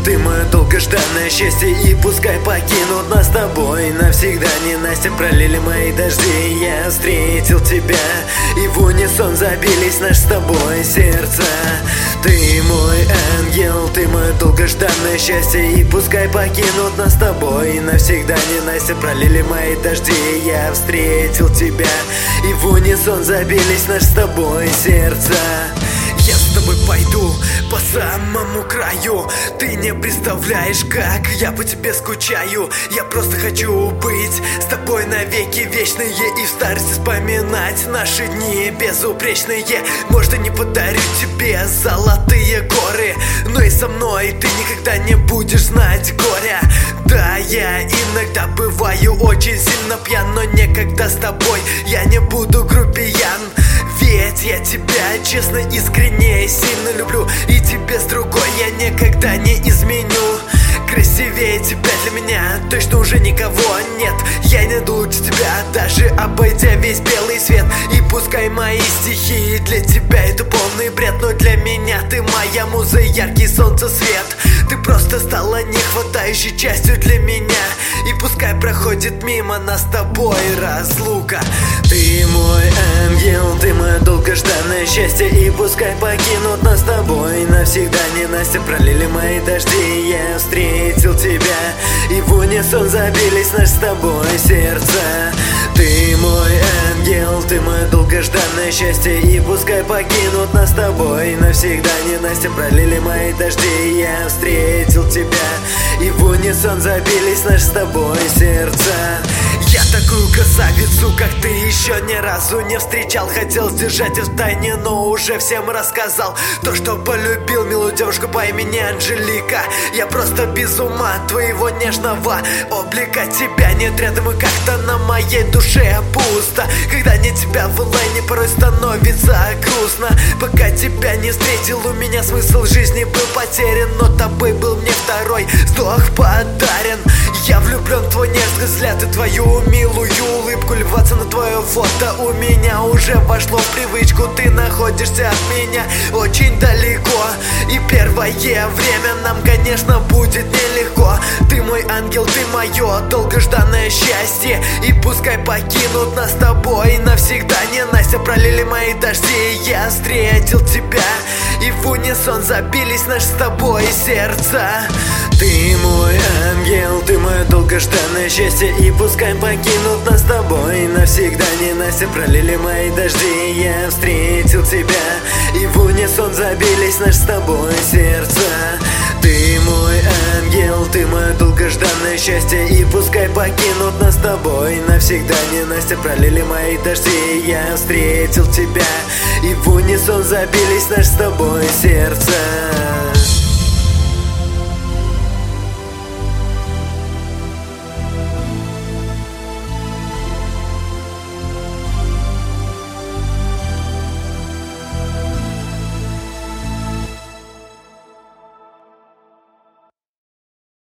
ты мое долгожданное счастье, и пускай покинут нас с тобой навсегда. Ненастья пролили мои дожди, я встретил тебя, и в унисон забились наши с тобой сердца. Ты мой ангел, ты мое долгожданное счастье, и пускай покинут нас с тобой навсегда. Ненастья пролили мои дожди, я встретил тебя, и в унисон забились наши с тобой сердца. Я с тобой пойду по самому краю. Ты не представляешь, как я по тебе скучаю. Я просто хочу быть с тобой навеки вечные, и в старости вспоминать наши дни безупречные. Может, и не подарю тебе золотые горы, но и со мной ты никогда не будешь знать горя. Да, я иногда бываю очень сильно пьян, но никогда с тобой я не буду грубиян. Ведь я тебя честно, искренне и сильно люблю, и тебе с другой я никогда не изменю. Красивее тебя для меня точно уже никого нет. Я найду лучше тебя, даже обойдя весь белый свет. И пускай мои стихи для тебя это полный бред, но для меня ты моя муза, яркий солнцесвет. Ты просто стала нехватающей частью для меня, и пускай проходит мимо нас с тобой разлука. Ты мой ангел, ты мое долгожданное счастье, и пускай покинут нас с тобой навсегда. Ненастья пролили мои дожди, я встретил тебя, и в унисон забились наши с тобой сердца. Ты мой ангел, ты мое долгожданное счастье, и пускай покинут нас с тобой навсегда. Ненастья пролили мои дожди, я встретил тебя, и в унисон забились наши с тобой сердца. Я такую красавицу, как ты, еще ни разу не встречал. Хотел сдержать в тайне, но уже всем рассказал то, что полюбил милую девушку по имени Анжелика. Я просто без ума от твоего нежного облика. Тебя нет рядом, и как-то на моей душе пусто. Когда нет тебя в онлайне, порой становится грустно. Пока тебя не встретил, у меня смысл жизни был потерян, но тобой был мне второй вздох подарен. Я влюблен в твой нежный взгляд и твою милую улыбку. Любоваться на твое фото у меня уже вошло в привычку. Ты находишься от меня очень далеко, и первое время нам, конечно, будет нелегко. Ты мой ангел, ты мое долгожданное счастье, и пускай покинут нас с тобой навсегда. Ненастья пролили мои дожди, я встретил тебя, и в унисон забились наши с тобой сердца. Ты мой ангел, ты мое долгожданное счастье, и пускай покинут нас с тобой навсегда. Ненастья пролили мои дожди, я встретил тебя, и в унисон забились наши с тобой сердца. Ты мой ангел, ты мое долгожданное счастье, и пускай покинут нас с тобой навсегда. Ненастья пролили мои дожди, я встретил тебя, и в унисон забились наши с тобой